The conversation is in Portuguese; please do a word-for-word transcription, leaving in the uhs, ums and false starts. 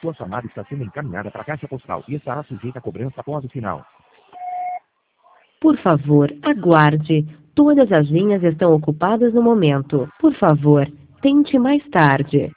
Sua chamada está sendo encaminhada para a caixa postal e estará sujeita a cobrança após o sinal. Por favor, aguarde. Todas as linhas estão ocupadas no momento. Por favor, tente mais tarde.